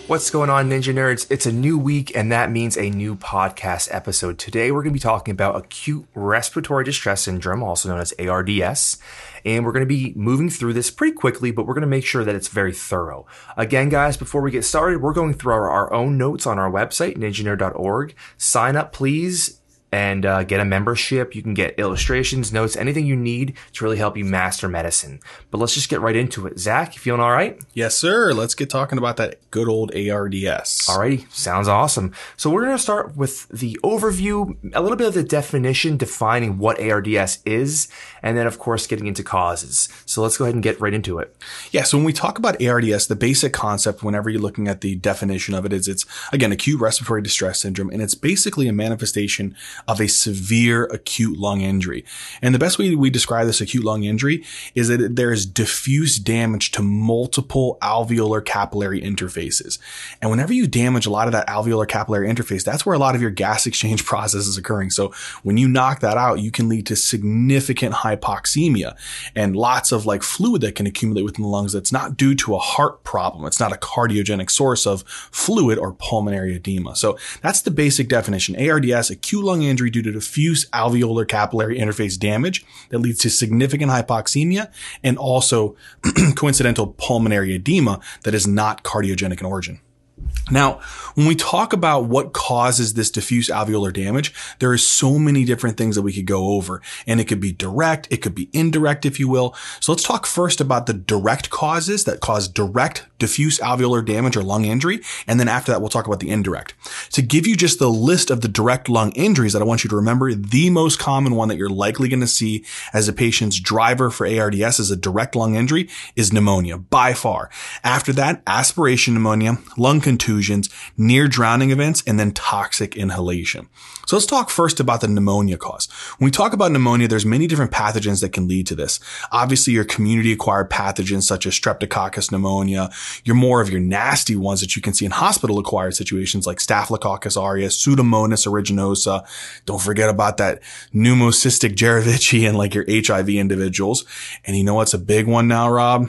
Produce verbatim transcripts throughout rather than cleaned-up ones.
What's going on, Ninja Nerds? It's a new week, and that means a new podcast episode. Today, we're going to be talking about acute respiratory distress syndrome, also known as A R D S. And we're going to be moving through this pretty quickly, but we're going to make sure that it's very thorough. Again, guys, before we get started, we're going through our, our own notes on our website, ninja nerd dot org. Sign up, please, and uh, get a membership. You can get illustrations, notes, anything you need to really help you master medicine. But let's just get right into it. Zach, you feeling all right? Yes, sir. Let's get talking about that good old A R D S. Alrighty, sounds awesome. So we're going to start with the overview, a little bit of the definition, defining what A R D S is, and then, of course, getting into causes. So let's go ahead and get right into it. Yeah, so when we talk about A R D S, the basic concept, whenever you're looking at the definition of it, is it's, again, acute respiratory distress syndrome, and it's basically a manifestation of a severe acute lung injury. And the best way we describe this acute lung injury is that there is diffuse damage to multiple alveolar capillary interfaces. And whenever you damage a lot of that alveolar capillary interface, that's where a lot of your gas exchange process is occurring. So when you knock that out, you can lead to significant hypoxemia and lots of like fluid that can accumulate within the lungs that's not due to a heart problem. It's not a cardiogenic source of fluid or pulmonary edema. So that's the basic definition. A R D S, acute lung injury due to diffuse alveolar capillary interface damage that leads to significant hypoxemia and also coincidental pulmonary edema that is not cardiogenic in origin. Now, when we talk about what causes this diffuse alveolar damage, there are so many different things that we could go over, and it could be direct, it could be indirect, if you will. So let's talk first about the direct causes that cause direct diffuse alveolar damage or lung injury, and then after that, we'll talk about the indirect. To give you just the list of the direct lung injuries that I want you to remember, the most common one that you're likely going to see as a patient's driver for A R D S as a direct lung injury is pneumonia, by far. After that, aspiration pneumonia, lung contusions, near drowning events, and then toxic inhalation. So let's talk first about the pneumonia cause. When we talk about pneumonia, there's many different pathogens that can lead to this. Obviously, your community-acquired pathogens such as Streptococcus pneumonia, your more of your nasty ones that you can see in hospital-acquired situations like Staphylococcus aureus, Pseudomonas aeruginosa. Don't forget about that pneumocystic Jirovecii and like your H I V individuals. And you know what's a big one now, Rob?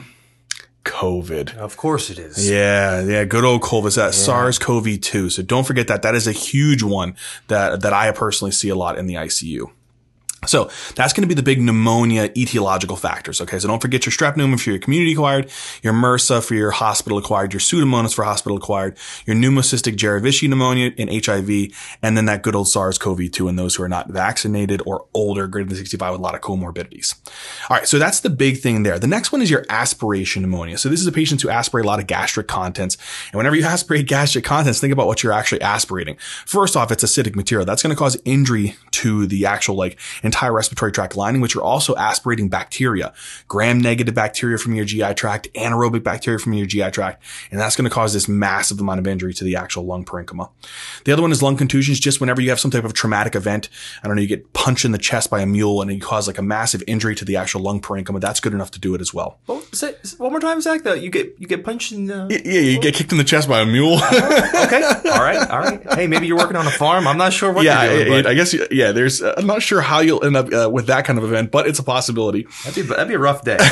COVID. Of course it is. Yeah, yeah, good old COVID. It's that yeah. SARS C o V two. So don't forget that. That is a huge one that, that I personally see a lot in the I C U. So that's going to be the big pneumonia etiological factors. Okay. So don't forget your strep pneumonia for your community acquired, your MRSA for your hospital acquired, your Pseudomonas for hospital acquired, your pneumocystic Jirovecii pneumonia and H I V, and then that good old SARS C o V two in those who are not vaccinated or older, greater than sixty-five with a lot of comorbidities. All right. So that's the big thing there. The next one is your aspiration pneumonia. So this is a patient who aspirate a lot of gastric contents. And whenever you aspirate gastric contents, think about what you're actually aspirating. First off, it's acidic material. That's going to cause injury to the actual like entire respiratory tract lining, which are also aspirating bacteria, gram-negative bacteria from your G I tract, anaerobic bacteria from your G I tract, and that's going to cause this massive amount of injury to the actual lung parenchyma. The other one is lung contusions, just whenever you have some type of traumatic event. I don't know, you get punched in the chest by a mule and you cause like a massive injury to the actual lung parenchyma. That's good enough to do it as well. Oh, say, one more time, Zach. Though you get you get punched in the yeah, yeah you get kicked in the chest by a mule. Okay, all right, all right. Hey, maybe you're working on a farm. I'm not sure what yeah, you're doing. It, I guess yeah. There's uh, I'm not sure how you'll end up uh, with that kind of event, but it's a possibility. That'd be that'd be a rough day.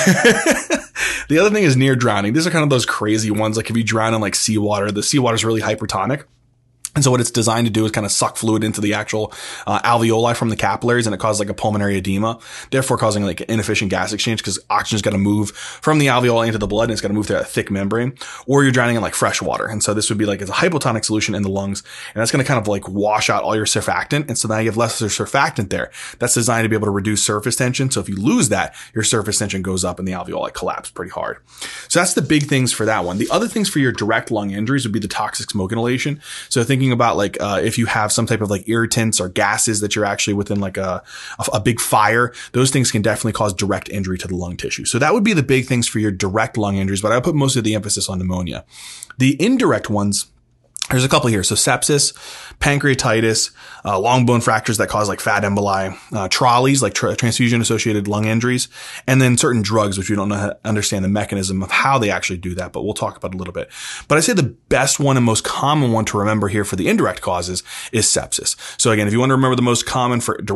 The other thing is near drowning. These are kind of those crazy ones. Like if you drown in like seawater, the seawater is really hypertonic. And so what it's designed to do is kind of suck fluid into the actual uh, alveoli from the capillaries, and it causes like a pulmonary edema, therefore causing like inefficient gas exchange because oxygen's got to move from the alveoli into the blood and it's got to move through that thick membrane. Or you're drowning in like fresh water. And so this would be like it's a hypotonic solution in the lungs, and that's going to kind of like wash out all your surfactant. And so now you have less surfactant there. That's designed to be able to reduce surface tension. So if you lose that, your surface tension goes up and the alveoli collapse pretty hard. So that's the big things for that one. The other things for your direct lung injuries would be the toxic smoke inhalation. So thinking about like uh, if you have some type of like irritants or gases that you're actually within like a, a a big fire, those things can definitely cause direct injury to the lung tissue. So that would be the big things for your direct lung injuries, but I put most of the emphasis on pneumonia. The indirect ones, there's a couple here. So sepsis, pancreatitis, uh, long bone fractures that cause like fat emboli, uh, trolleys, like tra- transfusion associated lung injuries, and then certain drugs, which we don't know how to understand the mechanism of how they actually do that, but we'll talk about it a little bit. But I say the best one and most common one to remember here for the indirect causes is sepsis. So again, if you want to remember the most common for direct,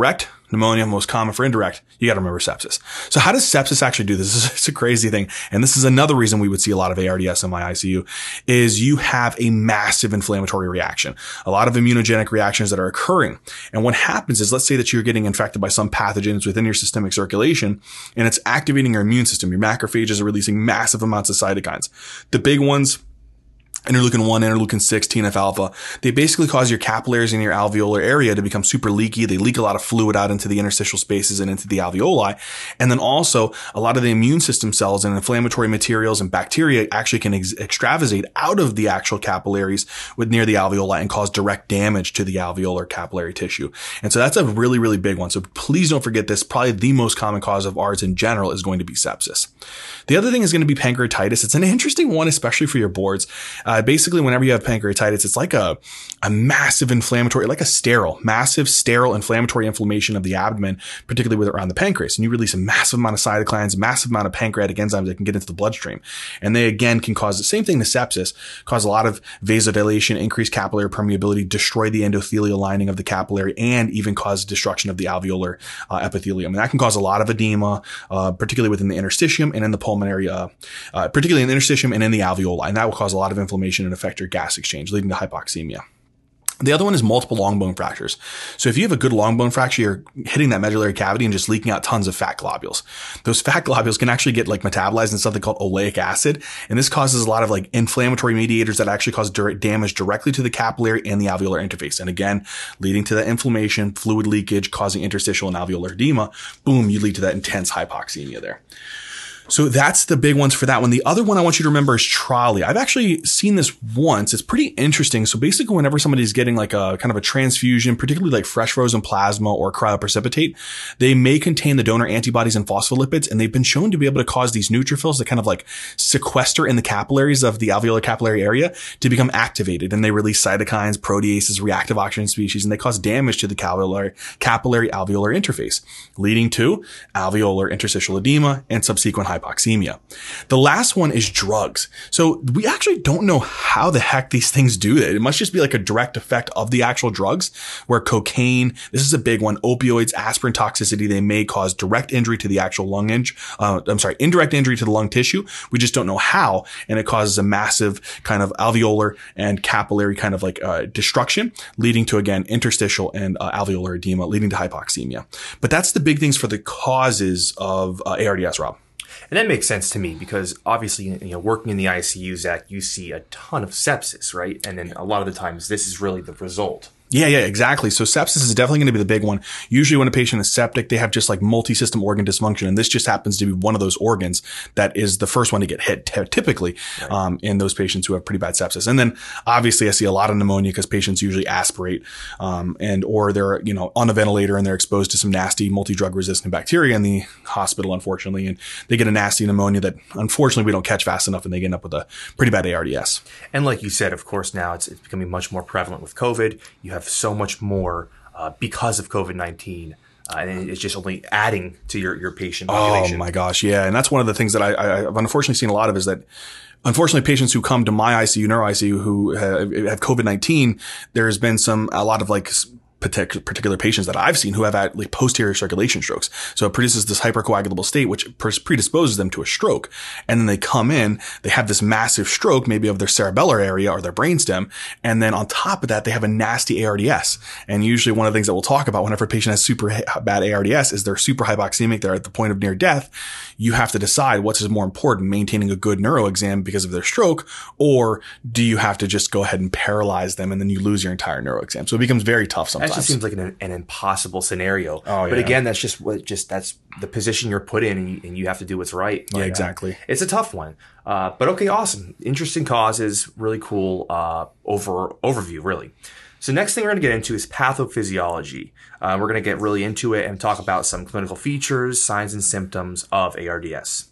pneumonia, most common for indirect, you got to remember sepsis. So how does sepsis actually do this? It's a crazy thing. And this is another reason we would see a lot of A R D S in my I C U is you have a massive inflammatory reaction, a lot of immunogenic reactions that are occurring. And what happens is, let's say that you're getting infected by some pathogens within your systemic circulation, and it's activating your immune system. Your macrophages are releasing massive amounts of cytokines. The big ones, interleukin one, interleukin six, T N F alpha, they basically cause your capillaries in your alveolar area to become super leaky. They leak a lot of fluid out into the interstitial spaces and into the alveoli. And then also a lot of the immune system cells and inflammatory materials and bacteria actually can ex- extravasate out of the actual capillaries with near the alveoli and cause direct damage to the alveolar capillary tissue. And so that's a really, really big one. So please don't forget this. Probably the most common cause of A R D S in general is going to be sepsis. The other thing is going to be pancreatitis. It's an interesting one, especially for your boards. Uh, basically, whenever you have pancreatitis, it's like a, a massive inflammatory, like a sterile, massive sterile inflammatory inflammation of the abdomen, particularly with around the pancreas. And you release a massive amount of cytokines, massive amount of pancreatic enzymes that can get into the bloodstream. And they, again, can cause the same thing to sepsis, cause a lot of vasodilation, increase capillary permeability, destroy the endothelial lining of the capillary, and even cause destruction of the alveolar uh, epithelium. And that can cause a lot of edema, uh, particularly within the interstitium and in the pulmonary, uh, uh, particularly in the interstitium and in the alveoli. And that will cause a lot of inflammation and affect your gas exchange, leading to hypoxemia. The other one is multiple long bone fractures. So if you have a good long bone fracture, you're hitting that medullary cavity and just leaking out tons of fat globules. Those fat globules can actually get like metabolized in something called oleic acid. And this causes a lot of like inflammatory mediators that actually cause direct damage directly to the capillary and the alveolar interface. And again, leading to that inflammation, fluid leakage, causing interstitial and alveolar edema. Boom, you lead to that intense hypoxemia there. So that's the big ones for that one. The other one I want you to remember is Trali. I've actually seen this once. It's pretty interesting. So basically, whenever somebody's getting like a kind of a transfusion, particularly like fresh frozen plasma or cryoprecipitate, they may contain the donor antibodies and phospholipids, and they've been shown to be able to cause these neutrophils to kind of like sequester in the capillaries of the alveolar capillary area to become activated. And they release cytokines, proteases, reactive oxygen species, and they cause damage to the capillary, capillary alveolar interface, leading to alveolar interstitial edema and subsequent hypoxemia. The last one is drugs. So we actually don't know how the heck these things do that. It must just be like a direct effect of the actual drugs, where cocaine, this is a big one, opioids, aspirin toxicity, they may cause direct injury to the actual lung injury, uh, I'm sorry, indirect injury to the lung tissue. We just don't know how. And it causes a massive kind of alveolar and capillary kind of like uh, destruction, leading to, again, interstitial and uh, alveolar edema, leading to hypoxemia. But that's the big things for the causes of uh, A R D S, Rob. And that makes sense to me because obviously, you know, working in the I C U, Zach, you see a ton of sepsis, right? And then a lot of the times this is really the result. Yeah, yeah, exactly. So sepsis is definitely going to be the big one. Usually when a patient is septic, they have just like multi-system organ dysfunction. And this just happens to be one of those organs that is the first one to get hit t- typically, right. um, in those patients who have pretty bad sepsis. And then obviously I see a lot of pneumonia because patients usually aspirate, um, and, or they're, you know, on a ventilator and they're exposed to some nasty multi-drug resistant bacteria in the hospital, unfortunately. And they get a nasty pneumonia that unfortunately we don't catch fast enough and they end up with a pretty bad A R D S. And like you said, of course, now it's, it's becoming much more prevalent with COVID. You have so much more uh, because of COVID nineteen. Uh, and it's just only adding to your, your patient population. Oh my gosh. Yeah. And that's one of the things that I, I, I've unfortunately seen a lot of is that unfortunately patents who come to my I C U, neuro I C U who have, have COVID nineteen, there's been some, a lot of like particular patients that I've seen who have had like posterior circulation strokes. So it produces this hypercoagulable state, which predisposes them to a stroke. And then they come in, they have this massive stroke, maybe of their cerebellar area or their brainstem. And then on top of that, they have a nasty A R D S. And usually one of the things that we'll talk about whenever a patient has super bad A R D S is they're super hypoxemic. They're at the point of near death. You have to decide what's more important, maintaining a good neuro exam because of their stroke, or do you have to just go ahead and paralyze them and then you lose your entire neuro exam? So it becomes very tough sometimes. That just seems like an, an impossible scenario. Oh, yeah. But again, that's just what just that's the position you're put in, and you, and you have to do what's right. But, yeah, exactly. Uh, it's a tough one. Uh, but okay, awesome, interesting causes, really cool uh, over overview, really. So next thing we're going to get into is pathophysiology. Uh, we're going to get really into it and talk about some clinical features, signs, and symptoms of A R D S.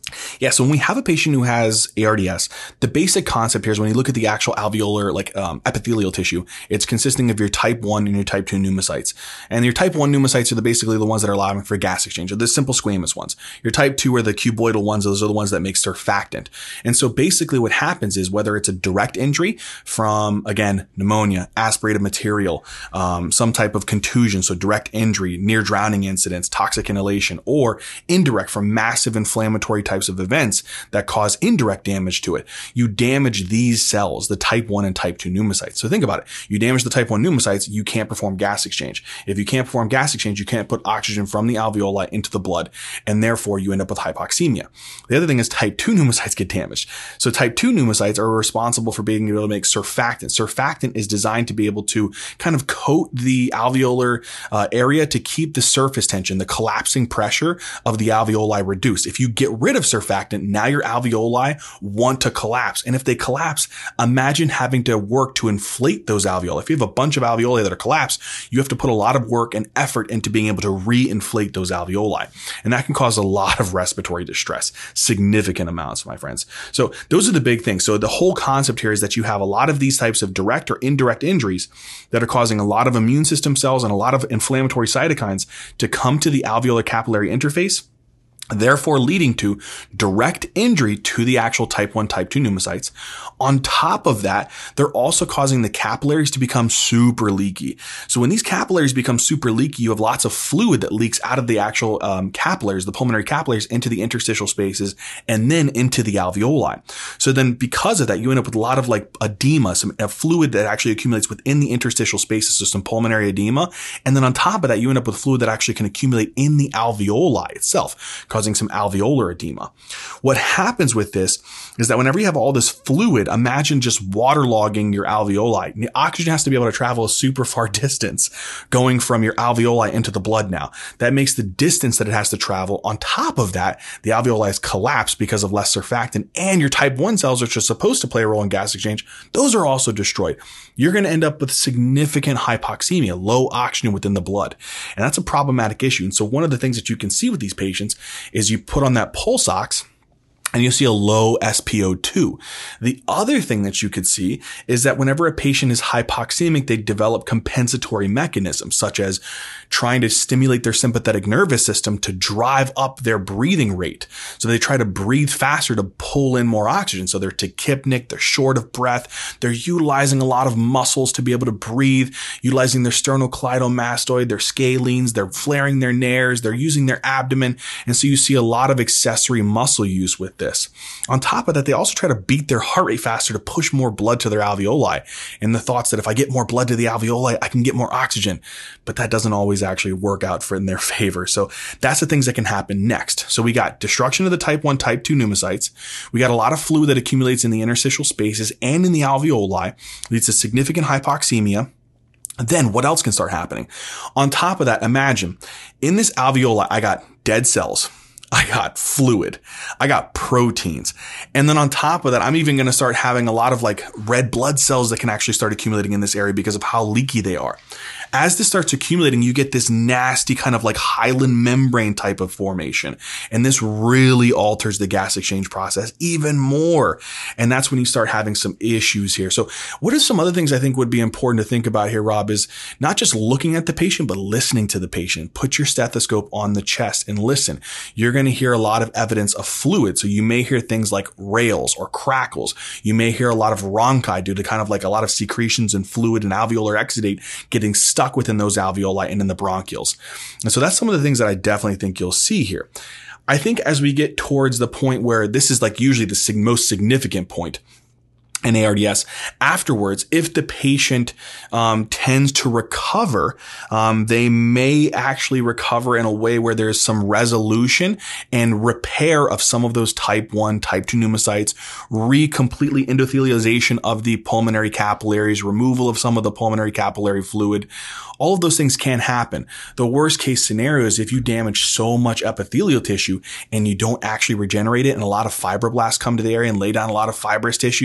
Yeah, so when we have a patient who has A R D S, the basic concept here is when you look at the actual alveolar, like um, epithelial tissue, it's consisting of your type one and your type two pneumocytes. And your type one pneumocytes are the, basically the ones that are allowing for gas exchange, or the simple squamous ones. Your type two are the cuboidal ones. Those are the ones that make surfactant. And so basically what happens is whether it's a direct injury from, again, pneumonia, aspirated material, um, some type of contusion, so direct injury, near drowning incidents, toxic inhalation, or indirect from massive inflammatory types of events that cause indirect damage to it. You damage these cells, the type one and type two pneumocytes. So think about it. You damage the type one pneumocytes, you can't perform gas exchange. If you can't perform gas exchange, you can't put oxygen from the alveoli into the blood, and therefore you end up with hypoxemia. The other thing is type two pneumocytes get damaged. So type two pneumocytes are responsible for being able to make surfactant. Surfactant is designed to be able to kind of coat the alveolar uh, area to keep the surface tension, the collapsing pressure of the alveoli reduced. If you get rid of surfactant, now your alveoli want to collapse. And if they collapse, imagine having to work to inflate those alveoli. If you have a bunch of alveoli that are collapsed, you have to put a lot of work and effort into being able to re-inflate those alveoli. And that can cause a lot of respiratory distress, significant amounts, my friends. So those are the big things. So the whole concept here is that you have a lot of these types of direct or indirect injuries that are causing a lot of immune system cells and a lot of inflammatory cytokines to come to the alveolar capillary interface, therefore leading to direct injury to the actual type one, type two pneumocytes. On top of that, they're also causing the capillaries to become super leaky. So when these capillaries become super leaky, you have lots of fluid that leaks out of the actual um, capillaries, the pulmonary capillaries, into the interstitial spaces and then into the alveoli. So then because of that, you end up with a lot of like edema, some uh, fluid that actually accumulates within the interstitial spaces, so some pulmonary edema. And then on top of that, you end up with fluid that actually can accumulate in the alveoli itself, causing some alveolar edema. What happens with this is that whenever you have all this fluid, imagine just waterlogging your alveoli. The oxygen has to be able to travel a super far distance going from your alveoli into the blood now. That makes the distance that it has to travel. On top of that, the alveoli is collapsed because of less surfactant, and your type one cells, which are supposed to play a role in gas exchange, those are also destroyed. You're going to end up with significant hypoxemia, low oxygen within the blood. And that's a problematic issue. And so one of the things that you can see with these patients is you put on that pulse ox, and you'll see a low S p O two. The other thing that you could see is that whenever a patient is hypoxemic, they develop compensatory mechanisms, such as trying to stimulate their sympathetic nervous system to drive up their breathing rate. So they try to breathe faster to pull in more oxygen. So they're tachypnic, they're short of breath, they're utilizing a lot of muscles to be able to breathe, utilizing their sternocleidomastoid, their scalenes, they're flaring their nares, they're using their abdomen. And so you see a lot of accessory muscle use with this. This. On top of that, they also try to beat their heart rate faster to push more blood to their alveoli, and the thoughts that if I get more blood to the alveoli, I can get more oxygen. But that doesn't always actually work out for in their favor. So that's the things that can happen next. So we got destruction of the type one, type two pneumocytes. We got a lot of fluid that accumulates in the interstitial spaces and in the alveoli, leads to significant hypoxemia. Then what else can start happening? On top of that, imagine in this alveoli, I got dead cells. I got fluid. I got proteins. And then on top of that, I'm even going to start having a lot of like red blood cells that can actually start accumulating in this area because of how leaky they are. As this starts accumulating, you get this nasty kind of like hyaline membrane type of formation. And this really alters the gas exchange process even more. And that's when you start having some issues here. So what are some other things I think would be important to think about here, Rob, is not just looking at the patient, but listening to the patient. Put your stethoscope on the chest and listen. You're going to hear a lot of evidence of fluid. So you may hear things like rales or crackles. You may hear a lot of rhonchi due to kind of like a lot of secretions and fluid and alveolar exudate getting stuck within those alveoli and in the bronchioles. And so that's some of the things that I definitely think you'll see here. I think as we get towards the point where this is like usually the sig- most significant point in A R D S, afterwards, if the patient um, tends to recover, um, they may actually recover in a way where there's some resolution and repair of some of those type one, type two pneumocytes, re-completely endothelialization of the pulmonary capillaries, removal of some of the pulmonary capillary fluid. All of those things can happen. The worst case scenario is if you damage so much epithelial tissue and you don't actually regenerate it, and a lot of fibroblasts come to the area and lay down a lot of fibrous tissue, you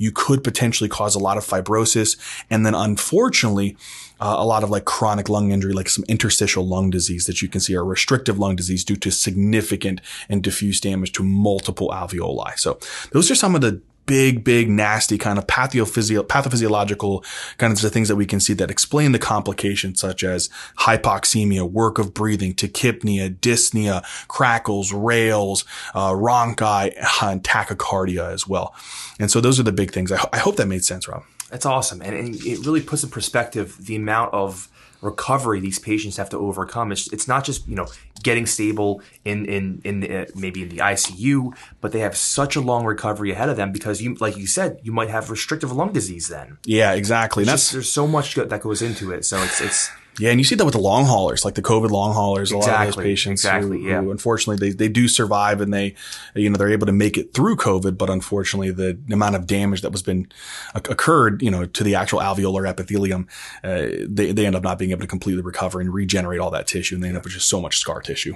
you could potentially cause a lot of fibrosis. And then unfortunately, Uh, a lot of like chronic lung injury, like some interstitial lung disease that you can see, or restrictive lung disease due to significant and diffuse damage to multiple alveoli. So those are some of the big, big, nasty kind of pathophysio- pathophysiological kinds of things that we can see that explain the complications such as hypoxemia, work of breathing, tachypnea, dyspnea, crackles, rales, uh, rhonchi, and tachycardia as well. And so those are the big things. I, ho- I hope that made sense, Rob. That's awesome. And, and it really puts in perspective the amount of recovery these patients have to overcome. It's, it's not just, you know, getting stable in, in, in the, uh, maybe in the I C U, but they have such a long recovery ahead of them because you, like you said, you might have restrictive lung disease then. Yeah, exactly. That's just, there's so much that goes into it. So it's, it's, Yeah, and you see that with the long haulers, like the COVID long haulers. Exactly, a lot of those patients exactly, who, yeah. who unfortunately they, they do survive and they, you know, they're able to make it through COVID, but unfortunately the amount of damage that was been occurred, you know, to the actual alveolar epithelium, uh, they they end up not being able to completely recover and regenerate all that tissue, and they end up with just so much scar tissue.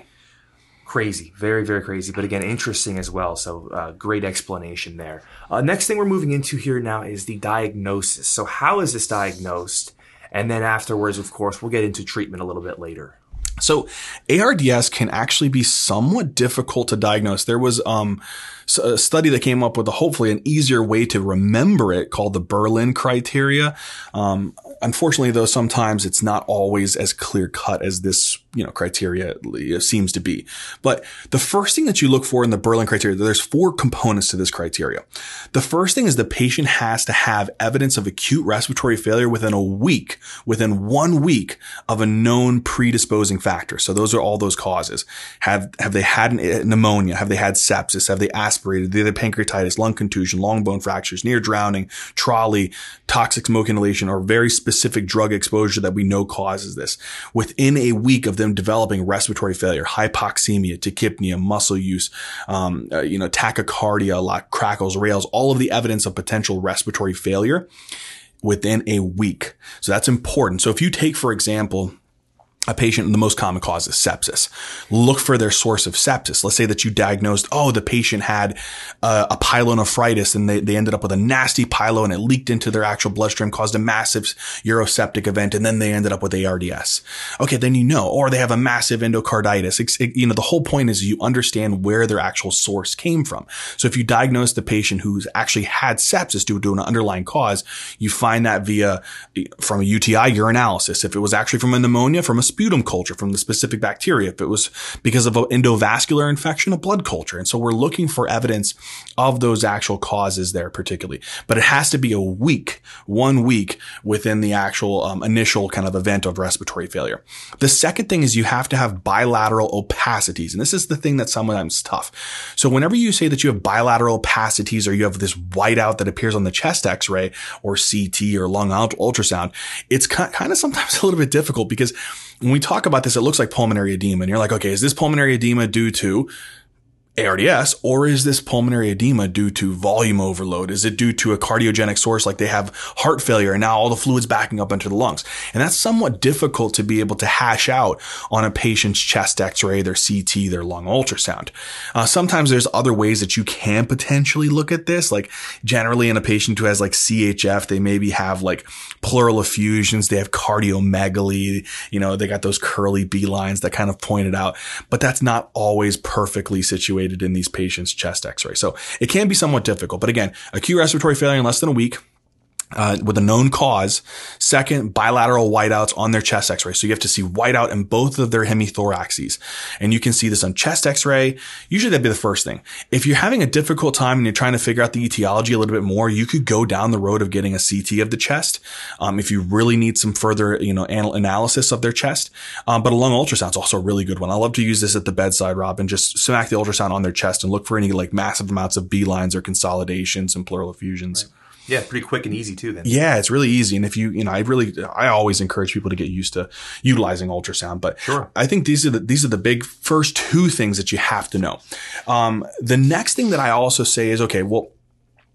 Crazy, very, very crazy, but again, interesting as well. So uh, great explanation there. Uh, next thing we're moving into here now is the diagnosis. So how is this diagnosed? And then afterwards, of course, we'll get into treatment a little bit later. So A R D S can actually be somewhat difficult to diagnose. There was um, a study that came up with a, hopefully an easier way to remember it called the Berlin criteria. Um, unfortunately, though, sometimes it's not always as clear cut as this, you know, criteria seems to be. But the first thing that you look for in the Berlin criteria, there's four components to this criteria. The first thing is the patient has to have evidence of acute respiratory failure within a week, within one week of a known predisposing factor. So those are all those causes. Have, have they had an, pneumonia? Have they had sepsis? Have they aspirated? Did they have pancreatitis, lung contusion, long bone fractures, near drowning, trolley, toxic smoke inhalation, or very specific drug exposure that we know causes this? Within a week of them developing respiratory failure, hypoxemia, tachypnea, muscle use, um, uh, you know, tachycardia, like crackles, rales, all of the evidence of potential respiratory failure within a week. So that's important. So if you take, for example, a patient, the most common cause is sepsis. Look for their source of sepsis. Let's say that you diagnosed, oh, the patient had uh, a pyelonephritis and they, they ended up with a nasty pyelo and it leaked into their actual bloodstream, caused a massive uroseptic event, and then they ended up with A R D S. Okay, then you know. Or they have a massive endocarditis. It's, it, you know, the whole point is you understand where their actual source came from. So if you diagnose the patient who's actually had sepsis due to an underlying cause, you find that via from a U T I urinalysis. If it was actually from a pneumonia, from a sputum culture, from the specific bacteria. If it was because of an endovascular infection, a blood culture. And so we're looking for evidence of those actual causes there particularly. But it has to be a week, one week within the actual um, initial kind of event of respiratory failure. The second thing is you have to have bilateral opacities. And this is the thing that's sometimes tough. So whenever you say that you have bilateral opacities or you have this whiteout that appears on the chest x-ray or C T or lung ultrasound, it's kind of sometimes a little bit difficult because when we talk about this, it looks like pulmonary edema. And you're like, okay, is this pulmonary edema due to A R D S, or is this pulmonary edema due to volume overload? Is it due to a cardiogenic source like they have heart failure and now all the fluid's backing up into the lungs? And that's somewhat difficult to be able to hash out on a patient's chest x-ray, their C T, their lung ultrasound. Uh, sometimes there's other ways that you can potentially look at this. Like generally in a patient who has like C H F, they maybe have like pleural effusions, they have cardiomegaly, you know, they got those curly B lines that kind of point it out, but that's not always perfectly situated in these patients' chest x-ray. So it can be somewhat difficult. But again, acute respiratory failure in less than a week, Uh, with a known cause. Second, bilateral whiteouts on their chest x-ray. So you have to see whiteout in both of their hemithoraxes. And you can see this on chest x-ray. Usually that'd be the first thing. If you're having a difficult time and you're trying to figure out the etiology a little bit more, you could go down the road of getting a C T of the chest. Um, if you really need some further, you know, anal- analysis of their chest. Um, but a lung ultrasound is also a really good one. I love to use this at the bedside, Rob, and just smack the ultrasound on their chest and look for any like massive amounts of B lines or consolidations and pleural effusions. Right. Yeah, pretty quick and easy too then. Yeah, it's really easy. And if you, you know, I really, I always encourage people to get used to utilizing ultrasound, but sure. I think these are the, these are the big first two things that you have to know. Um, the next thing that I also say is, okay, well,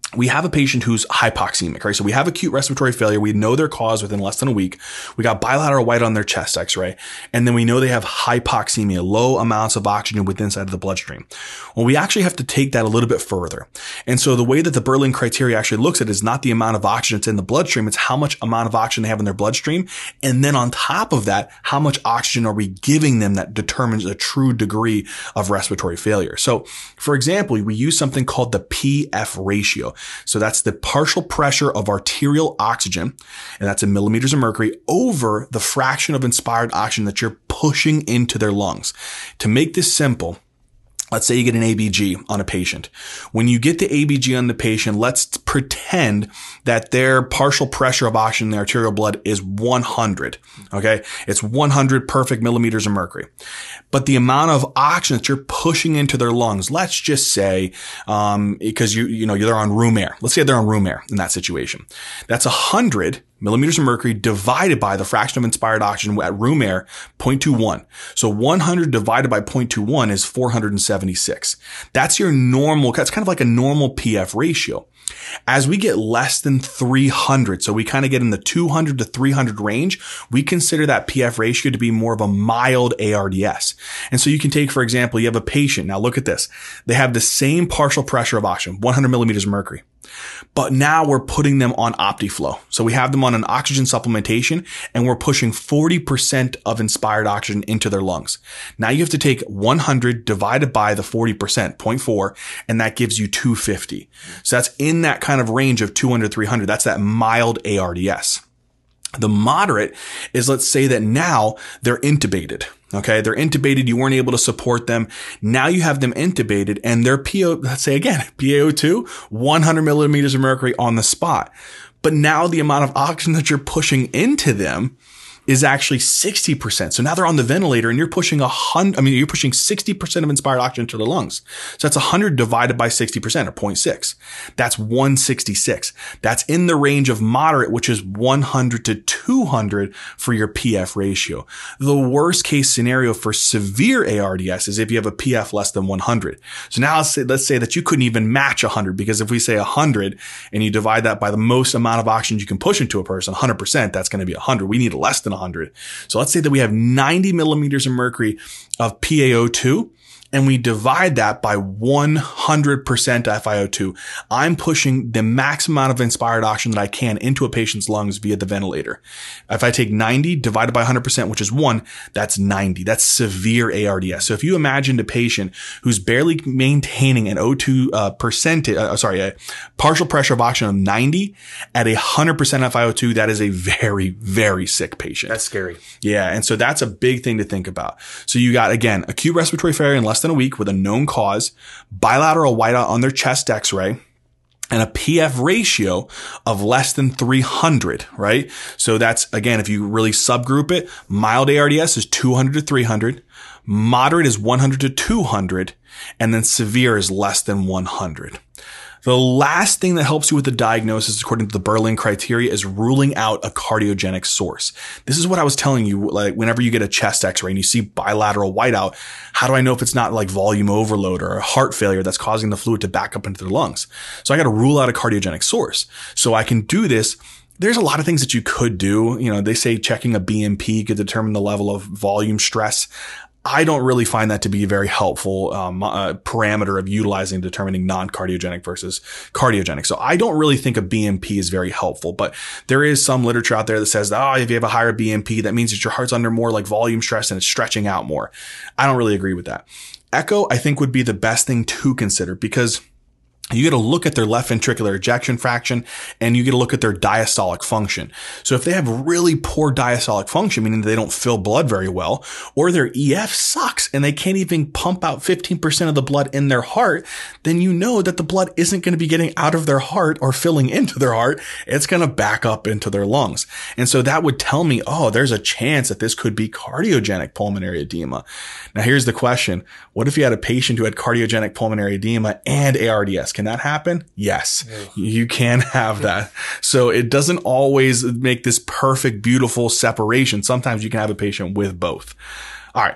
we have a patient who's hypoxemic, right? So we have acute respiratory failure. We know their cause within less than a week. We got bilateral white on their chest x-ray. And then we know they have hypoxemia, low amounts of oxygen within inside of the bloodstream. Well, we actually have to take that a little bit further. And so the way that the Berlin criteria actually looks at it is not the amount of oxygen that's in the bloodstream. It's how much amount of oxygen they have in their bloodstream. And then on top of that, how much oxygen are we giving them that determines a true degree of respiratory failure. So for example, we use something called the P F ratio. So that's the partial pressure of arterial oxygen, and that's in millimeters of mercury, over the fraction of inspired oxygen that you're pushing into their lungs. To make this simple, let's say you get an A B G on a patient. When you get the A B G on the patient, let's pretend that their partial pressure of oxygen in the arterial blood is one hundred. Okay. It's one hundred perfect millimeters of mercury. But the amount of oxygen that you're pushing into their lungs, let's just say, um, because you, you know, they're on room air. Let's say they're on room air in that situation. That's a hundred millimeters of mercury divided by the fraction of inspired oxygen at room air, zero point two one. So one hundred divided by zero point two one is four hundred seventy-six. That's your normal, that's kind of like a normal P F ratio. As we get less than three hundred, so we kind of get in the two hundred to three hundred range, we consider that P F ratio to be more of a mild A R D S. And so you can take, for example, you have a patient. Now look at this. They have the same partial pressure of oxygen, one hundred millimeters of mercury. But now we're putting them on Optiflow. So we have them on an oxygen supplementation and we're pushing forty percent of inspired oxygen into their lungs. Now you have to take one hundred divided by the forty percent, zero point four, and that gives you two hundred fifty. So that's in that kind of range of two hundred, three hundred. That's that mild A R D S. The moderate is, let's say that now they're intubated. Okay. They're intubated. You weren't able to support them. Now you have them intubated and their P O, let's say again, P A O two, one hundred millimeters of mercury on the spot. But now the amount of oxygen that you're pushing into them is actually sixty percent. So now they're on the ventilator and you're pushing a hundred, I mean, you're pushing sixty percent of inspired oxygen to the lungs. So that's one hundred divided by sixty percent or zero point six. That's one hundred sixty-six. That's in the range of moderate, which is one hundred to two hundred for your P F ratio. The worst case scenario for severe A R D S is if you have a P F less than one hundred. So now let's say, let's say that you couldn't even match one hundred, because if we say one hundred and you divide that by the most amount of oxygen you can push into a person, one hundred percent, that's going to be one hundred. We need less than one hundred. So let's say that we have ninety millimeters of mercury of P A O two and we divide that by one hundred percent F i O two. I'm pushing the max amount of inspired oxygen that I can into a patient's lungs via the ventilator. If I take ninety divided by one hundred percent, which is one, that's ninety. That's severe A R D S. So if you imagined a patient who's barely maintaining an O two uh, percent, uh, sorry, a partial pressure of oxygen of ninety at a one hundred percent F i O two, that is a very, very sick patient. That's scary. Yeah. And so that's a big thing to think about. So you got, again, acute respiratory failure in less than a week with a known cause, bilateral whiteout on their chest x-ray, and a P F ratio of less than three hundred, right? So that's, again, if you really subgroup it, mild A R D S is two hundred to three hundred, moderate is one hundred to two hundred, and then severe is less than one hundred. The last thing that helps you with the diagnosis, according to the Berlin criteria, is ruling out a cardiogenic source. This is what I was telling you, like whenever you get a chest x-ray and you see bilateral whiteout, how do I know if it's not like volume overload or a heart failure that's causing the fluid to back up into their lungs? So I got to rule out a cardiogenic source. So I can do this. There's a lot of things that you could do. You know, they say checking a B M P could determine the level of volume stress. I don't really find that to be a very helpful um, uh, parameter of utilizing determining non-cardiogenic versus cardiogenic. So I don't really think a B M P is very helpful, but there is some literature out there that says, oh, if you have a higher B M P, that means that your heart's under more like volume stress and it's stretching out more. I don't really agree with that. Echo, I think, would be the best thing to consider, because you got to look at their left ventricular ejection fraction and you get to look at their diastolic function. So if they have really poor diastolic function, meaning they don't fill blood very well, or their E F sucks and they can't even pump out fifteen percent of the blood in their heart, then you know that the blood isn't going to be getting out of their heart or filling into their heart. It's going to back up into their lungs. And so that would tell me, oh, there's a chance that this could be cardiogenic pulmonary edema. Now here's the question. What if you had a patient who had cardiogenic pulmonary edema and A R D S? Can that happen? Yes, yeah. You can have that. So it doesn't always make this perfect, beautiful separation. Sometimes you can have a patient with both. All right.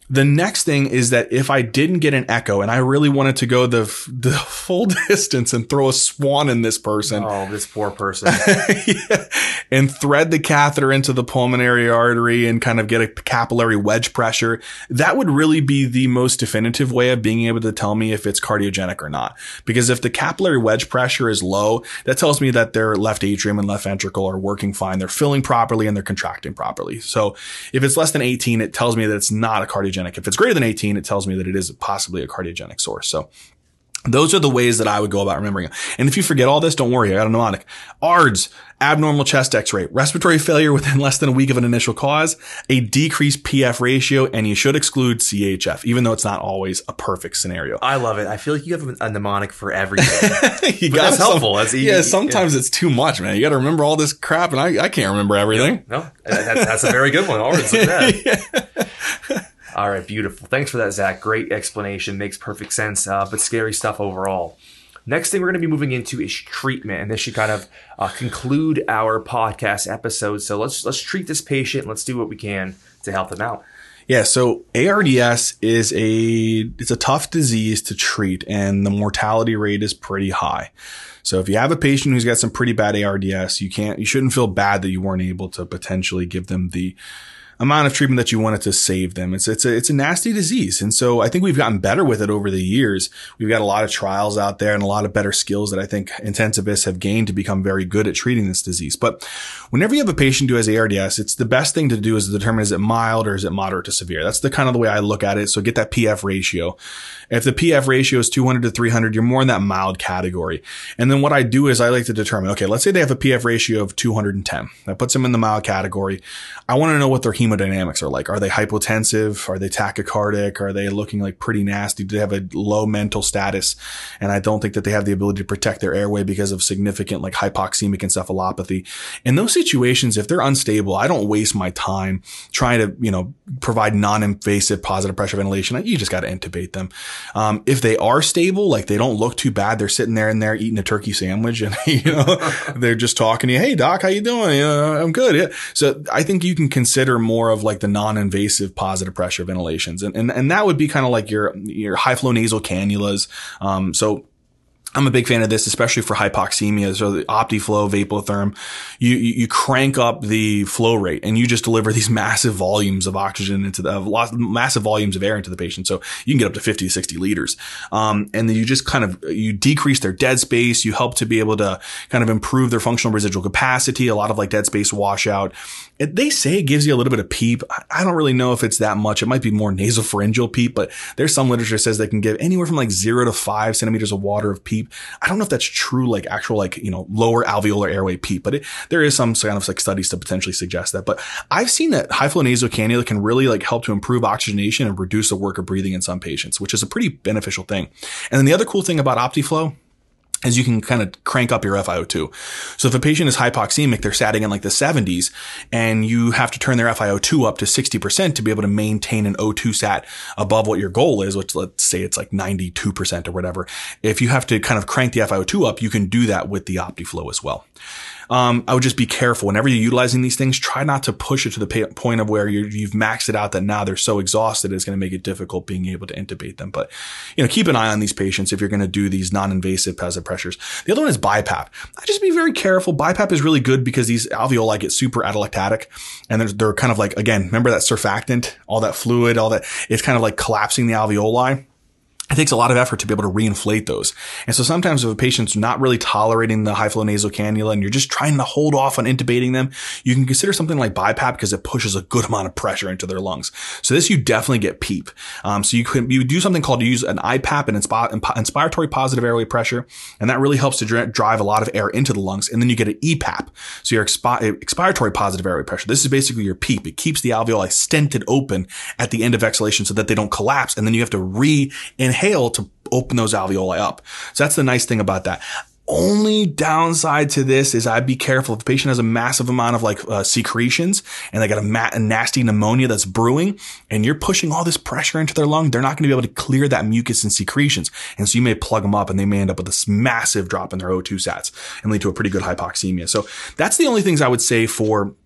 The next thing is that if I didn't get an echo and I really wanted to go the the full distance and throw a swan in this person. Oh, this poor person. yeah, and thread the catheter into the pulmonary artery and kind of get a capillary wedge pressure, that would really be the most definitive way of being able to tell me if it's cardiogenic or not. Because if the capillary wedge pressure is low, that tells me that their left atrium and left ventricle are working fine. They're filling properly and they're contracting properly. So if it's less than eighteen, it tells me that it's not a cardiogenic. If it's greater than eighteen, it tells me that it is possibly a cardiogenic source. So those are the ways that I would go about remembering it. And if you forget all this, don't worry. I got a mnemonic. A R D S, abnormal chest x-ray, respiratory failure within less than a week of an initial cause, a decreased P F ratio, and you should exclude C H F, even though it's not always a perfect scenario. I love it. I feel like you have a mnemonic for everything. you got that's some, helpful. That's easy. Yeah, sometimes yeah. it's too much, man. You got to remember all this crap, and I, I can't remember everything. Yeah, no, that, that's a very good one. A R D S, look at that. Yeah. All right, beautiful. Thanks for that, Zach. Great explanation. Makes perfect sense, uh, but scary stuff overall. Next thing we're going to be moving into is treatment, and this should kind of uh, conclude our podcast episode. So let's let's treat this patient. Let's do what we can to help them out. Yeah, so A R D S is a it's a tough disease to treat, and the mortality rate is pretty high. So if you have a patient who's got some pretty bad A R D S, you can't you shouldn't feel bad that you weren't able to potentially give them the amount of treatment that you wanted to save them. It's, it's a, it's a nasty disease. And so I think we've gotten better with it over the years. We've got a lot of trials out there and a lot of better skills that I think intensivists have gained to become very good at treating this disease. But whenever you have a patient who has A R D S, it's the best thing to do is to determine, is it mild or is it moderate to severe? That's the kind of the way I look at it. So get that P F ratio. If the P F ratio is two hundred to three hundred, you're more in that mild category. And then what I do is I like to determine, okay, let's say they have a P F ratio of two hundred ten. That puts them in the mild category. I want to know what their hemodynamics are like. Are they hypotensive? Are they tachycardic? Are they looking like pretty nasty? Do they have a low mental status? And I don't think that they have the ability to protect their airway because of significant like hypoxemic encephalopathy. In those situations, if they're unstable, I don't waste my time trying to, you know, provide non-invasive positive pressure ventilation. You just got to intubate them. Um, if they are stable, like they don't look too bad, they're sitting there and they're eating a turkey sandwich and, you know, they're just talking to you. Hey, doc, how you doing? You know, I'm good. Yeah. So I think you can consider more of like the non-invasive positive pressure ventilations. And, and, and that would be kind of like your, your high flow nasal cannulas. Um, so I'm a big fan of this, especially for hypoxemia. So the Optiflow, Vapotherm, you, you, you crank up the flow rate and you just deliver these massive volumes of oxygen into the, uh, massive volumes of air into the patient. So you can get up to fifty to sixty liters. Um, and then you just kind of, you decrease their dead space. You help to be able to kind of improve their functional residual capacity, a lot of like dead space washout. It, they say it gives you a little bit of PEEP. I don't really know if it's that much. It might be more nasopharyngeal PEEP, but there's some literature that says they can give anywhere from like zero to five centimeters of water of PEEP. I don't know if that's true, like actual, like, you know, lower alveolar airway PEEP, but it, there is some kind of like studies to potentially suggest that. But I've seen that high flow nasal cannula can really like help to improve oxygenation and reduce the work of breathing in some patients, which is a pretty beneficial thing. And then the other cool thing about Optiflow is you can kind of crank up your F i O two. So if a patient is hypoxemic, they're satting in like the seventies, and you have to turn their F i O two up to sixty percent to be able to maintain an O two sat above what your goal is, which let's say it's like ninety-two percent or whatever. If you have to kind of crank the F i O two up, you can do that with the Optiflow as well. Um, I would just be careful whenever you're utilizing these things. Try not to push it to the pa- point of where you're, you've maxed it out that now they're so exhausted it's going to make it difficult being able to intubate them. But, you know, keep an eye on these patients if you're going to do these non-invasive positive pressures. The other one is BiPAP. I just be very careful. BiPAP is really good because these alveoli get super atelectatic, and they're, they're kind of like, again, remember that surfactant, all that fluid, all that, it's kind of like collapsing the alveoli. It takes a lot of effort to be able to reinflate those. And so sometimes if a patient's not really tolerating the high flow nasal cannula and you're just trying to hold off on intubating them, you can consider something like BiPAP because it pushes a good amount of pressure into their lungs. So this, you definitely get PEEP. Um, so you could, you do something called, you use an I PAP, an inspi- inspiratory positive airway pressure. And that really helps to dr- drive a lot of air into the lungs. And then you get an E PAP. So your expi- expiratory positive airway pressure. This is basically your PEEP. It keeps the alveoli stented open at the end of exhalation so that they don't collapse. And then you have to re-inhale to open those alveoli up. So that's the nice thing about that. Only downside to this is I'd be careful if the patient has a massive amount of like uh, secretions and they got a, ma- a nasty pneumonia that's brewing and you're pushing all this pressure into their lung, they're not going to be able to clear that mucus and secretions. And so you may plug them up and they may end up with this massive drop in their O two sats and lead to a pretty good hypoxemia. So that's the only things I would say for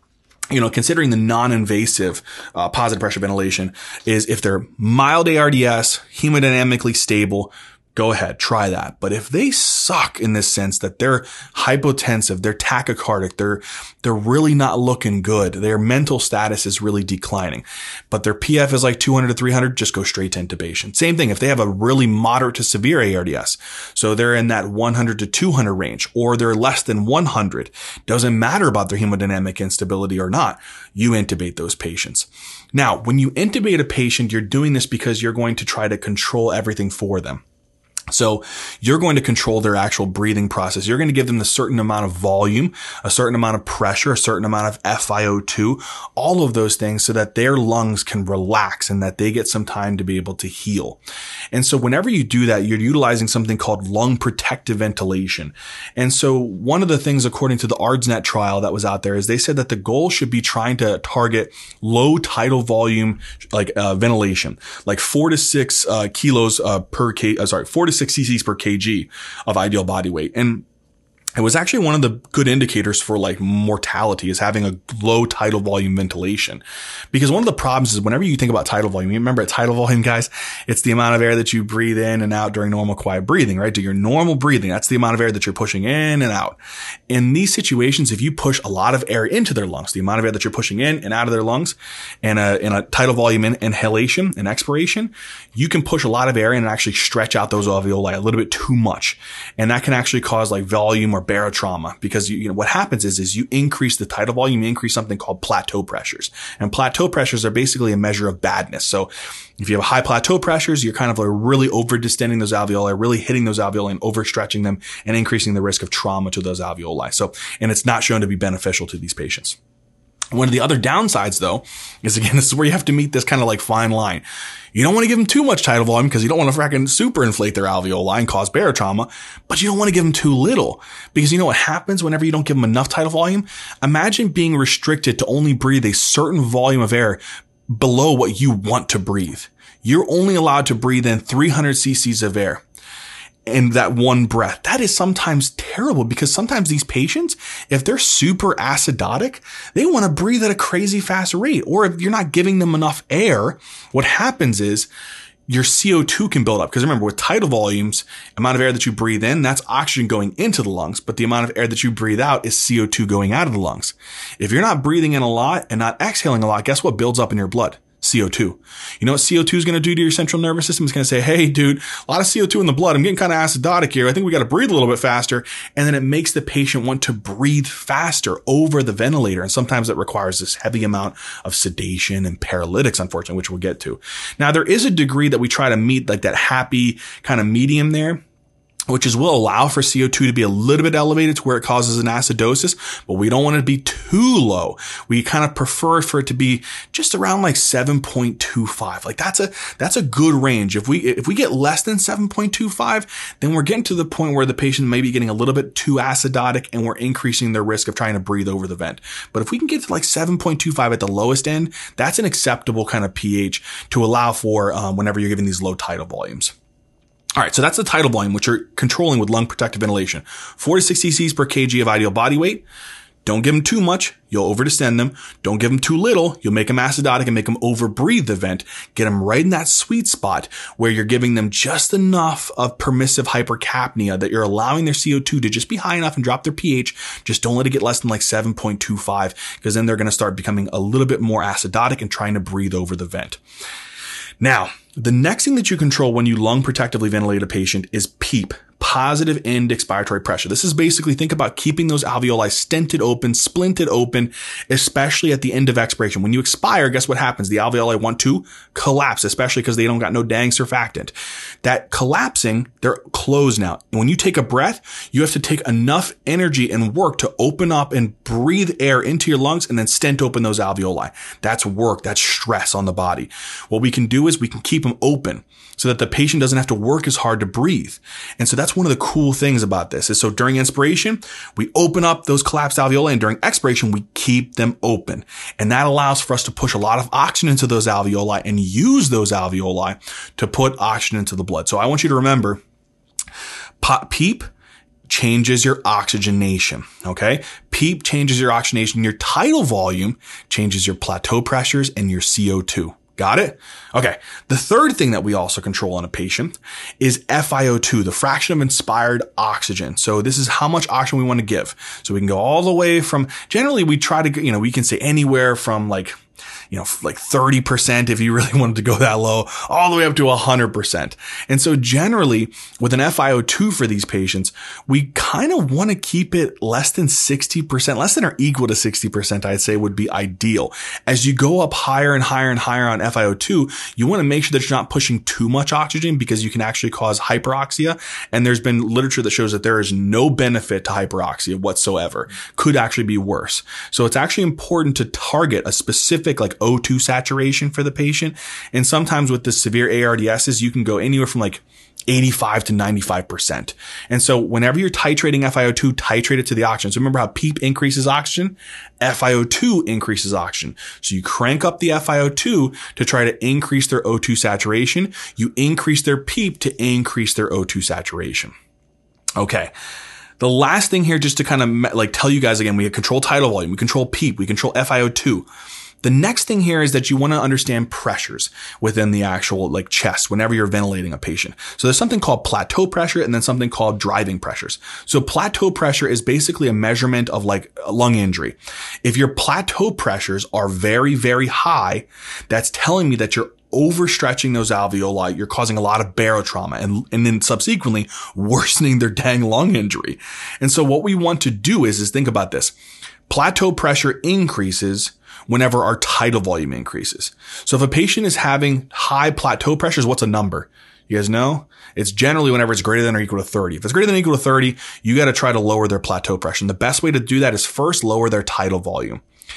you know, considering the non-invasive uh, positive pressure ventilation is if they're mild A R D S, hemodynamically stable, go ahead, try that. But if they suck in this sense that they're hypotensive, they're tachycardic, they're, they're really not looking good, their mental status is really declining, but their P F is like two hundred to three hundred, just go straight to intubation. Same thing if they have a really moderate to severe A R D S. So they're in that one hundred to two hundred range, or they're less than one hundred. Doesn't matter about their hemodynamic instability or not. You intubate those patients. Now, when you intubate a patient, you're doing this because you're going to try to control everything for them. So you're going to control their actual breathing process. You're going to give them a certain amount of volume, a certain amount of pressure, a certain amount of F i O two, all of those things so that their lungs can relax and that they get some time to be able to heal. And so whenever you do that, you're utilizing something called lung protective ventilation. And so one of the things, according to the ARDSNet trial that was out there, is they said that the goal should be trying to target low tidal volume, like uh, ventilation, like four to six uh, kilos uh, per k, uh, sorry, four to six cc's per kg of ideal body weight. And it was actually one of the good indicators for like mortality is having a low tidal volume ventilation. Because one of the problems is whenever you think about tidal volume, you remember at tidal volume, guys, it's the amount of air that you breathe in and out during normal quiet breathing, right? Do your normal breathing. That's the amount of air that you're pushing in and out. In these situations, if you push a lot of air into their lungs, the amount of air that you're pushing in and out of their lungs, and a, in a tidal volume in, inhalation and expiration, you can push a lot of air in and actually stretch out those alveoli a little bit too much. And that can actually cause like volume or barotrauma, because you, you know what happens is is you increase the tidal volume, you increase something called plateau pressures, and plateau pressures are basically a measure of badness. So if you have high plateau pressures, you're kind of like really over distending those alveoli, really hitting those alveoli and overstretching them and increasing the risk of trauma to those alveoli. So, and it's not shown to be beneficial to these patients. One of the other downsides, though, is again, this is where you have to meet this kind of like fine line. You don't want to give them too much tidal volume because you don't want to fracking super inflate their alveoli and cause barotrauma, but you don't want to give them too little because you know what happens whenever you don't give them enough tidal volume? Imagine being restricted to only breathe a certain volume of air below what you want to breathe. You're only allowed to breathe in three hundred cc's of air in that one breath. That is sometimes terrible because sometimes these patients, if they're super acidotic, they want to breathe at a crazy fast rate. Or if you're not giving them enough air, what happens is your C O two can build up. Because remember, with tidal volumes, amount of air that you breathe in, that's oxygen going into the lungs. But the amount of air that you breathe out is C O two going out of the lungs. If you're not breathing in a lot and not exhaling a lot, guess what builds up in your blood? C O two. You know what C O two is going to do to your central nervous system? It's going to say, hey, dude, a lot of C O two in the blood. I'm getting kind of acidotic here. I think we got to breathe a little bit faster. And then it makes the patient want to breathe faster over the ventilator. And sometimes it requires this heavy amount of sedation and paralytics, unfortunately, which we'll get to. Now, there is a degree that we try to meet like that happy kind of medium there, which is will allow for C O two to be a little bit elevated to where it causes an acidosis, but we don't want it to be too low. We kind of prefer for it to be just around like seven point two five. Like that's a, that's a good range. If we, if we get less than seven point two five, then we're getting to the point where the patient may be getting a little bit too acidotic and we're increasing their risk of trying to breathe over the vent. But if we can get to like seven point two five at the lowest end, that's an acceptable kind of pH to allow for um, whenever you're giving these low tidal volumes. All right, so that's the tidal volume, which you're controlling with lung protective ventilation. four to six cc's per kg of ideal body weight. Don't give them too much. You'll overdistend them. Don't give them too little. You'll make them acidotic and make them overbreathe the vent. Get them right in that sweet spot where you're giving them just enough of permissive hypercapnia that you're allowing their C O two to just be high enough and drop their pH. Just don't let it get less than like seven point two five because then they're going to start becoming a little bit more acidotic and trying to breathe over the vent. Now, the next thing that you control when you lung protectively ventilate a patient is PEEP, positive end expiratory pressure. This is basically, think about keeping those alveoli stented open, splinted open, especially at the end of expiration. When you expire, guess what happens? The alveoli want to collapse, especially because they don't got no dang surfactant. That collapsing, they're closed now. And when you take a breath, you have to take enough energy and work to open up and breathe air into your lungs and then stent open those alveoli. That's work. That's stress on the body. What we can do is we can keep them open so that the patient doesn't have to work as hard to breathe. And so that's one of the cool things about this is so during inspiration, we open up those collapsed alveoli, and during expiration, we keep them open. And that allows for us to push a lot of oxygen into those alveoli and use those alveoli to put oxygen into the blood. So I want you to remember PEEP changes your oxygenation. Okay. PEEP changes your oxygenation. Your tidal volume changes your plateau pressures and your C O two. Got it? Okay. The third thing that we also control on a patient is F i O two, the fraction of inspired oxygen. So this is how much oxygen we want to give. So we can go all the way from, generally we try to, you know, we can say anywhere from like, you know, like thirty percent if you really wanted to go that low, all the way up to one hundred percent. And so generally with an F i O two for these patients, we kind of want to keep it less than sixty percent, less than or equal to sixty percent, I'd say would be ideal. As you go up higher and higher and higher on F i O two, you want to make sure that you're not pushing too much oxygen because you can actually cause hyperoxia. And there's been literature that shows that there is no benefit to hyperoxia whatsoever. Could actually be worse. So it's actually important to target a specific like O two saturation for the patient. And sometimes with the severe A R D Ss, you can go anywhere from like eighty-five to ninety-five percent. And so whenever you're titrating F i O two, titrate it to the oxygen. So remember how PEEP increases oxygen? F i O two increases oxygen. So you crank up the F i O two to try to increase their O two saturation. You increase their PEEP to increase their O two saturation. Okay. The last thing here, just to kind of like tell you guys again, we control tidal volume, we control PEEP, we control F i O two. The next thing here is that you want to understand pressures within the actual like chest whenever you're ventilating a patient. So there's something called plateau pressure and then something called driving pressures. So plateau pressure is basically a measurement of like a lung injury. If your plateau pressures are very, very high, that's telling me that you're overstretching those alveoli, you're causing a lot of barotrauma and, and then subsequently worsening their dang lung injury. And so what we want to do is, is think about this. Plateau pressure increases whenever our tidal volume increases. So if a patient is having high plateau pressures, what's a number? You guys know? It's generally whenever it's greater than or equal to thirty. If it's greater than or equal to thirty, you got to try to lower their plateau pressure. And the best way to do that is first lower their tidal volume.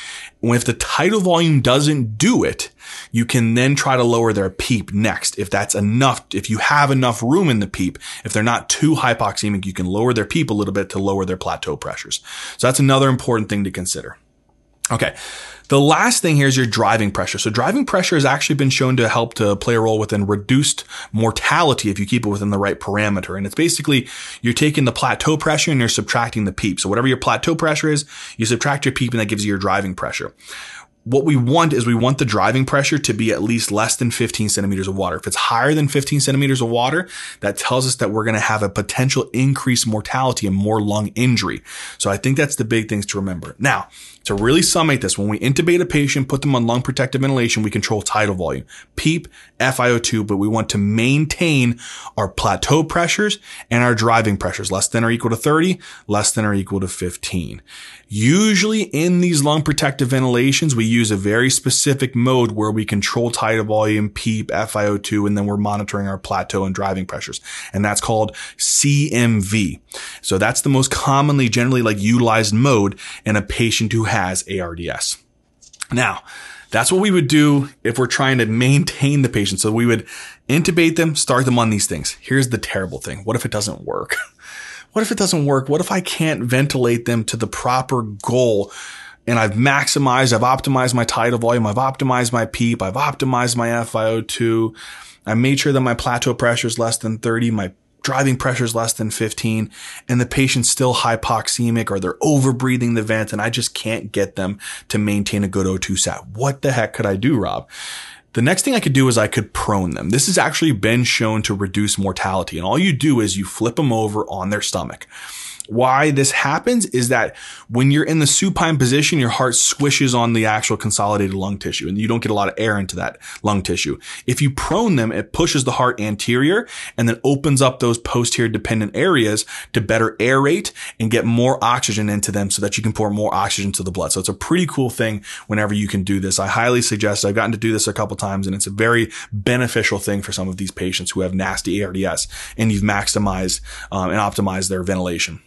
If the tidal volume doesn't do it, you can then try to lower their PEEP next. If that's enough, if you have enough room in the PEEP, if they're not too hypoxemic, you can lower their PEEP a little bit to lower their plateau pressures. So that's another important thing to consider. Okay. The last thing here is your driving pressure. So driving pressure has actually been shown to help to play a role within reduced mortality if you keep it within the right parameter. And it's basically you're taking the plateau pressure and you're subtracting the PEEP. So whatever your plateau pressure is, you subtract your PEEP and that gives you your driving pressure. What we want is we want the driving pressure to be at least less than fifteen centimeters of water. If it's higher than fifteen centimeters of water, that tells us that we're going to have a potential increased mortality and more lung injury. So I think that's the big things to remember. Now, to really summate this, when we intubate a patient, put them on lung protective ventilation, we control tidal volume, PEEP, F i O two, but we want to maintain our plateau pressures and our driving pressures, less than or equal to thirty, less than or equal to fifteen. Usually in these lung protective ventilations, we use a very specific mode where we control tidal volume, PEEP, F i O two, and then we're monitoring our plateau and driving pressures. And that's called C M V. So that's the most commonly, generally like utilized mode in a patient who has A R D S. Now, that's what we would do if we're trying to maintain the patient. So we would intubate them, start them on these things. Here's the terrible thing. What if it doesn't work? What if it doesn't work? What if I can't ventilate them to the proper goal? And I've maximized, I've optimized my tidal volume, I've optimized my PEEP, I've optimized my F i O two. I made sure that my plateau pressure is less than thirty, my driving pressure is less than fifteen, and the patient's still hypoxemic or they're overbreathing the vent and I just can't get them to maintain a good O two sat. What the heck could I do, Rob? The next thing I could do is I could prone them. This has actually been shown to reduce mortality. And all you do is you flip them over on their stomach. Why this happens is that when you're in the supine position, your heart squishes on the actual consolidated lung tissue and you don't get a lot of air into that lung tissue. If you prone them, it pushes the heart anterior and then opens up those posterior dependent areas to better aerate and get more oxygen into them so that you can pour more oxygen to the blood. So it's a pretty cool thing whenever you can do this. I highly suggest it. I've gotten to do this a couple times and it's a very beneficial thing for some of these patients who have nasty A R D S and you've maximized um, and optimized their ventilation.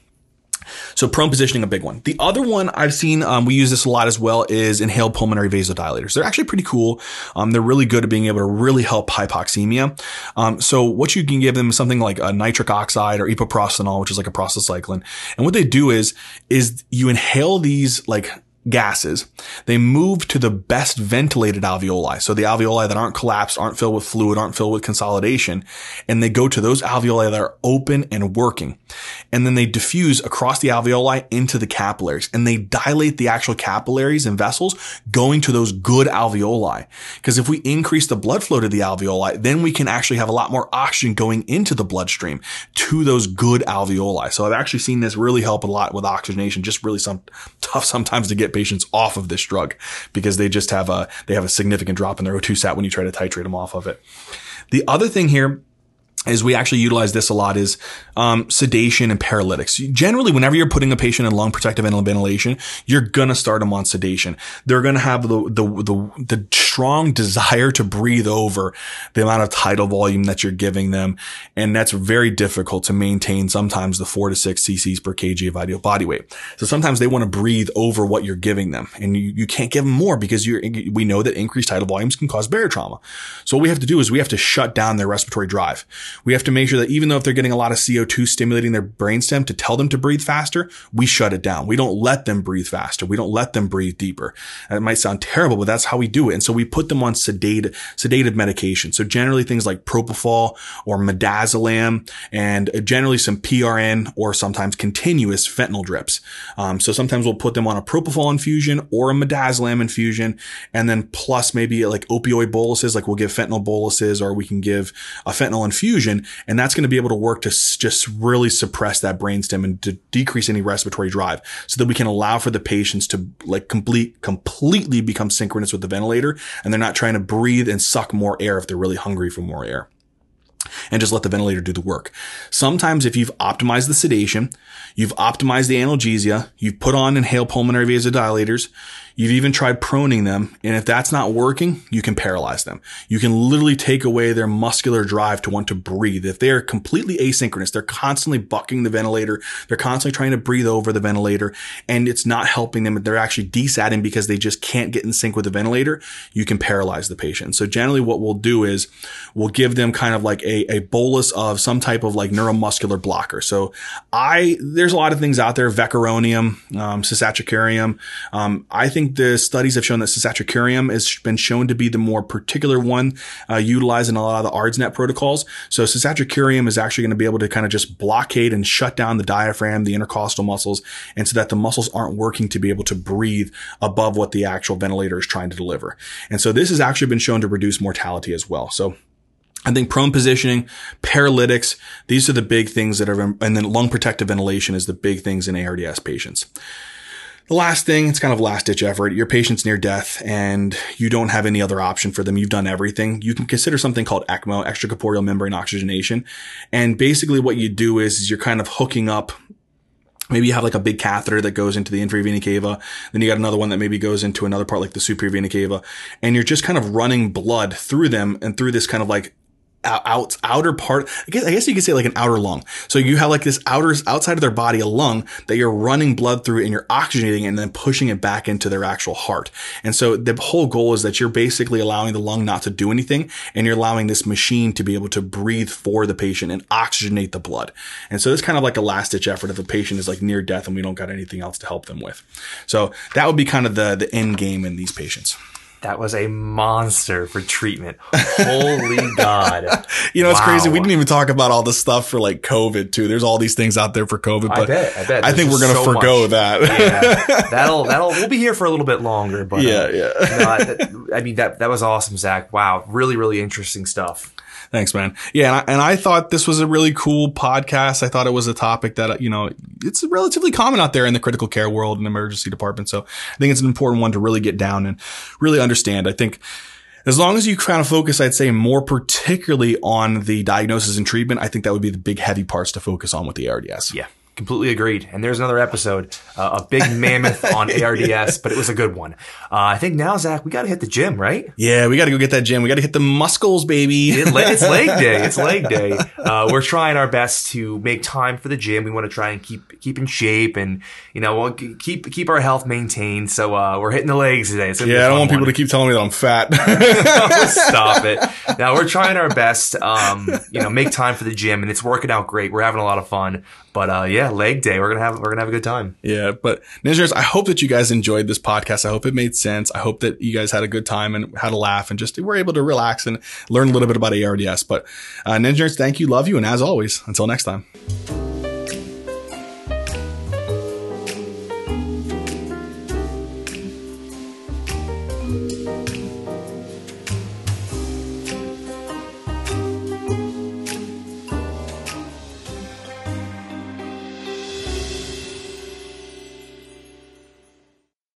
So prone positioning, a big one. The other one I've seen, um, we use this a lot as well, is inhaled pulmonary vasodilators. They're actually pretty cool. Um, they're really good at being able to really help hypoxemia. Um, so what you can give them is something like a nitric oxide or epoprostenol, which is like a prostacyclin. And what they do is, is you inhale these like gases, they move to the best ventilated alveoli. So the alveoli that aren't collapsed, aren't filled with fluid, aren't filled with consolidation, and they go to those alveoli that are open and working. And then they diffuse across the alveoli into the capillaries, and they dilate the actual capillaries and vessels going to those good alveoli. Because if we increase the blood flow to the alveoli, then we can actually have a lot more oxygen going into the bloodstream to those good alveoli. So I've actually seen this really help a lot with oxygenation. Just really some tough sometimes to get patients off of this drug because they just have a, they have a significant drop in their O two sat when you try to titrate them off of it. The other thing here is we actually utilize this a lot is um, sedation and paralytics. Generally, whenever you're putting a patient in lung protective ventilation, you're going to start them on sedation. They're going to have the, the, the, the strong desire to breathe over the amount of tidal volume that you're giving them. And that's very difficult to maintain sometimes the four to six cc's per kg of ideal body weight. So sometimes they want to breathe over what you're giving them, and you, you can't give them more because you're, we know that increased tidal volumes can cause barotrauma. So what we have to do is we have to shut down their respiratory drive. We have to make sure that even though if they're getting a lot of C O two stimulating their brainstem to tell them to breathe faster, we shut it down. We don't let them breathe faster. We don't let them breathe deeper. And it might sound terrible, but that's how we do it. And so we put them on sedated, sedated medication. So generally things like propofol or midazolam, and generally some P R N or sometimes continuous fentanyl drips. Um, so sometimes we'll put them on a propofol infusion or a midazolam infusion, and then plus maybe like opioid boluses, like we'll give fentanyl boluses, or we can give a fentanyl infusion. And that's going to be able to work to s- just really suppress that brainstem and to decrease any respiratory drive so that we can allow for the patients to like complete, completely become synchronous with the ventilator. And they're not trying to breathe and suck more air if they're really hungry for more air. And just let the ventilator do the work. Sometimes if you've optimized the sedation, you've optimized the analgesia, you've put on inhaled pulmonary vasodilators, you've even tried proning them, and if that's not working, you can paralyze them. You can literally take away their muscular drive to want to breathe. If they are completely asynchronous, they're constantly bucking the ventilator, they're constantly trying to breathe over the ventilator, and it's not helping them. They're actually desatting because they just can't get in sync with the ventilator. You can paralyze the patient. So generally what we'll do is we'll give them kind of like a, a bolus of some type of like neuromuscular blocker. So I, there's a lot of things out there, vecuronium, um, cisatracurium. Um, I think the studies have shown that cisatracurium has been shown to be the more particular one uh, utilized in a lot of the A R D S net protocols. So cisatracurium is actually going to be able to kind of just blockade and shut down the diaphragm, the intercostal muscles, and so that the muscles aren't working to be able to breathe above what the actual ventilator is trying to deliver. And so this has actually been shown to reduce mortality as well. So I think prone positioning, paralytics, these are the big things that are, and then lung protective ventilation is the big things in A R D S patients. The last thing, it's kind of last ditch effort. Your patient's near death and you don't have any other option for them. You've done everything. You can consider something called ECMO, extracorporeal membrane oxygenation. And basically what you do is, is you're kind of hooking up. Maybe you have like a big catheter that goes into the inferior vena cava. Then you got another one that maybe goes into another part like the superior vena cava. And you're just kind of running blood through them and through this kind of like out, outer part. I guess, I guess you could say like an outer lung. So you have like this outer, outside of their body, a lung that you're running blood through and you're oxygenating and then pushing it back into their actual heart. And so the whole goal is that you're basically allowing the lung not to do anything, and you're allowing this machine to be able to breathe for the patient and oxygenate the blood. And so it's kind of like a last ditch effort if a patient is like near death and we don't got anything else to help them with. So that would be kind of the, the end game in these patients. That was a monster for treatment. Holy God. You know, it's wow. crazy. We didn't even talk about all the stuff for like COVID too. There's all these things out there for COVID, but I bet, I bet. I think we're going to so forgo much. that. Yeah. That'll, that'll, we'll be here for a little bit longer, but yeah, uh, yeah. no, I, I mean, that, that was awesome, Zach. Wow. Really, really interesting stuff. Thanks, man. Yeah. And I, and I thought this was a really cool podcast. I thought it was a topic that, you know, it's relatively common out there in the critical care world and emergency department. So I think it's an important one to really get down and really understand. I think as long as you kind of focus, I'd say more particularly on the diagnosis and treatment, I think that would be the big heavy parts to focus on with the A R D S. Yeah. Completely agreed. And there's another episode, uh, a big mammoth on A R D S, but it was a good one. Uh, I think now, Zach, we got to hit the gym, right? Yeah, we got to go get that gym. We got to hit the muscles, baby. It, it's leg day. It's leg day. Uh, we're trying our best to make time for the gym. We want to try and keep keep in shape and, you know, we'll keep keep our health maintained. So uh, we're hitting the legs today. It's yeah, I don't want people one. to keep telling me that I'm fat. Stop it. Now, we're trying our best, um, you know, make time for the gym, and it's working out great. We're having a lot of fun. But uh, yeah, leg day. We're gonna have we're gonna have a good time. Yeah, but Ninja Nerds, I hope that you guys enjoyed this podcast. I hope it made sense. I hope that you guys had a good time and had a laugh and just were able to relax and learn a little bit about A R D S. But uh, Ninja Nerds, thank you, love you, and as always, until next time.